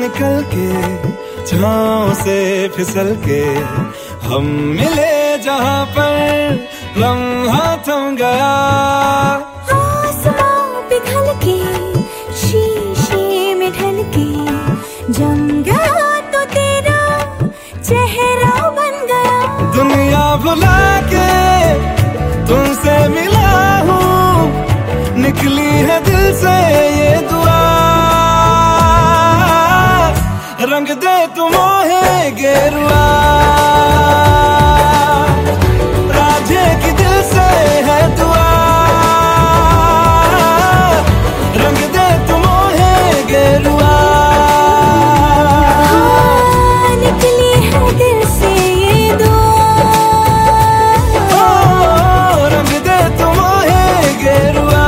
निकल के छाँव से फिसल के हम मिले जहाँ पर लम्हा थम गया। आसमां पिघल के शीशे में ढल के जम गया तो तेरा चेहरा बन गया। दुनिया भुला के तुमसे मिला हूँ, निकली है दिल से ये दुआ। रंग दे तुम मोहे गेरुआ, राधे की दिल से है दुआ। रंग दे तुम मोहे गेरुआ, निकली है दिल से ये दुआ। रंग दे तुम मोहे गेरुआ।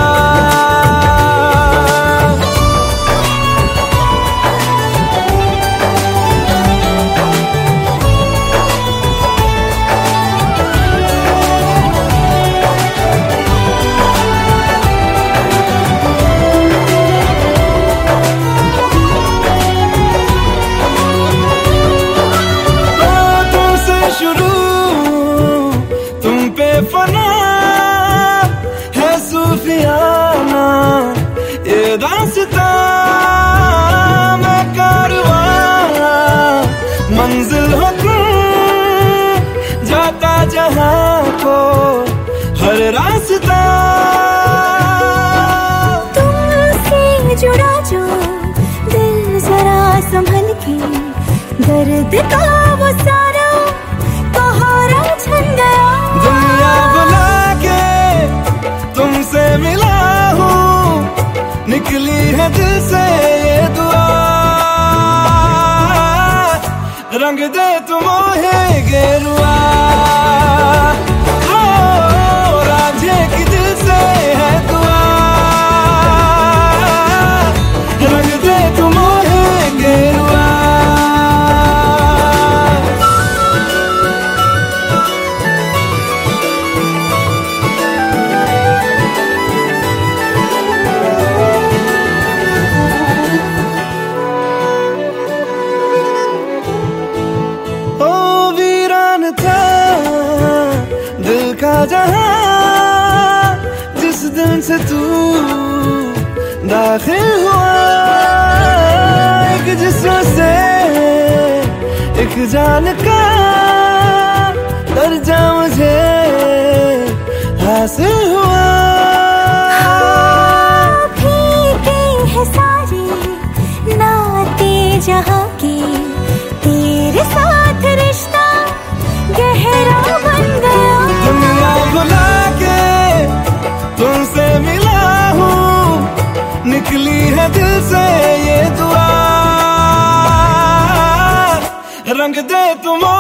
फना है सूफियाना ये दास्तां, मैं कारवां मंजिल हो तुम, जाता जहां को हर रास्ता। तुमसे जुड़ा जो दिल जरा संभल के, दर्द का वो सारा कहारा छन गया। दुनिया बुला के तुमसे मिला हूँ, निकली है दिल से ये दुआ। रंग दे तुम मोहे गेरुआ, राधे की दिल से है दुआ। रंग दे तुम मोहे गेरुआ। का जहां जिस दिन से तू दाखिल हुआ, एक जिस्म से एक जान का दर्जा मुझे हासिल हुआ। फीके हैं सारे नाते जहां के, तेरे साथ रिश्ता गहरा बन गया। दुनिया भुला के तुमसे मिला हूँ, निकली है दिल से ये दुआ। रंग दे तुम